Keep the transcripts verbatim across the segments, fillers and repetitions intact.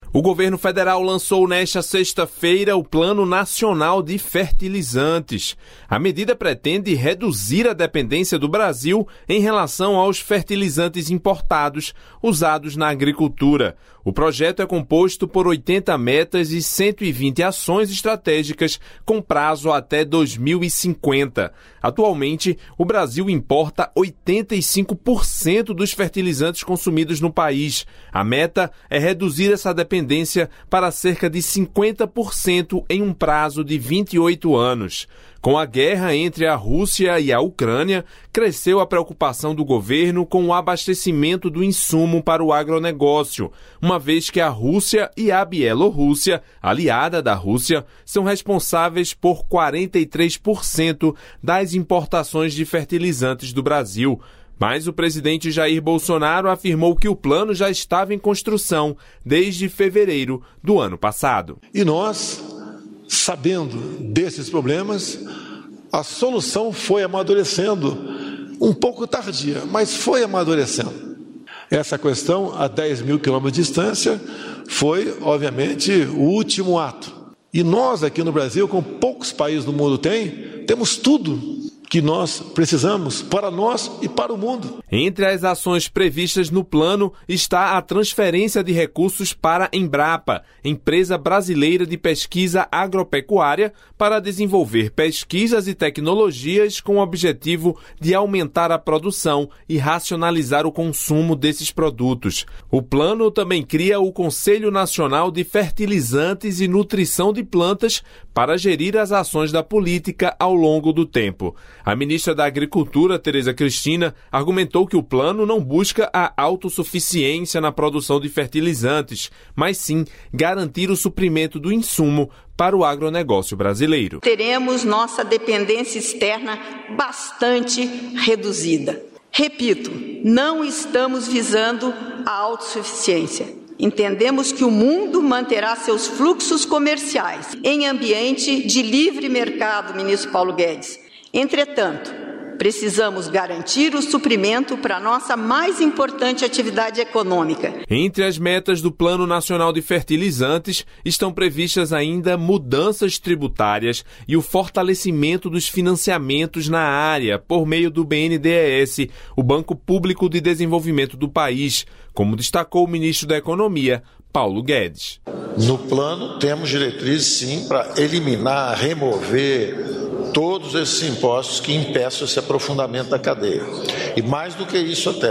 O governo federal lançou nesta sexta-feira o Plano Nacional de Fertilizantes. A medida pretende reduzir a dependência do Brasil em relação aos fertilizantes importados usados na agricultura. O projeto é composto por oitenta metas e cento e vinte ações estratégicas com prazo até dois mil e cinquenta. Atualmente, o Brasil importa oitenta e cinco por cento dos fertilizantes consumidos no país. A meta é reduzir essa dependência para cerca de cinquenta por cento em um prazo de vinte e oito anos. Com a guerra entre a Rússia e a Ucrânia, cresceu a preocupação do governo com o abastecimento do insumo para o agronegócio, uma vez que a Rússia e a Bielorrússia, aliada da Rússia, são responsáveis por quarenta e três por cento das importações de fertilizantes do Brasil. Mas o presidente Jair Bolsonaro afirmou que o plano já estava em construção desde fevereiro do ano passado. E nós, sabendo desses problemas, a solução foi amadurecendo, um pouco tardia, mas foi amadurecendo. Essa questão, a dez mil quilômetros de distância, foi, obviamente, o último ato. E nós aqui no Brasil, como poucos países do mundo têm, temos tudo que nós precisamos para nós e para o mundo. Entre as ações previstas no plano está a transferência de recursos para a Embrapa, empresa brasileira de pesquisa agropecuária, para desenvolver pesquisas e tecnologias com o objetivo de aumentar a produção e racionalizar o consumo desses produtos. O plano também cria o Conselho Nacional de Fertilizantes e Nutrição de Plantas para gerir as ações da política ao longo do tempo. A ministra da Agricultura, Tereza Cristina, argumentou que o plano não busca a autossuficiência na produção de fertilizantes, mas sim garantir o suprimento do insumo para o agronegócio brasileiro. Teremos nossa dependência externa bastante reduzida. Repito, não estamos visando a autossuficiência. Entendemos que o mundo manterá seus fluxos comerciais em ambiente de livre mercado, ministro Paulo Guedes. Entretanto, precisamos garantir o suprimento para a nossa mais importante atividade econômica. Entre as metas do Plano Nacional de Fertilizantes estão previstas ainda mudanças tributárias e o fortalecimento dos financiamentos na área por meio do B N D E S, o Banco Público de Desenvolvimento do país, como destacou o ministro da Economia, Paulo Guedes. No plano, temos diretrizes, sim, para eliminar, remover todos esses impostos que impeçam esse aprofundamento da cadeia. E mais do que isso até,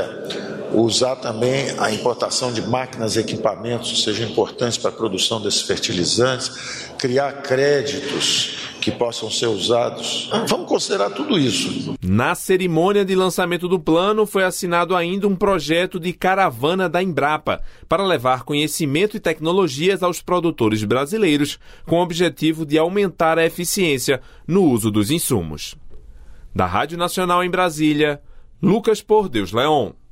usar também a importação de máquinas e equipamentos, sejam importantes para a produção desses fertilizantes, criar créditos que possam ser usados. Vamos considerar tudo isso. Na cerimônia de lançamento do plano, foi assinado ainda um projeto de caravana da Embrapa para levar conhecimento e tecnologias aos produtores brasileiros, com o objetivo de aumentar a eficiência no uso dos insumos. Da Rádio Nacional em Brasília, Lucas Por Deus Leon.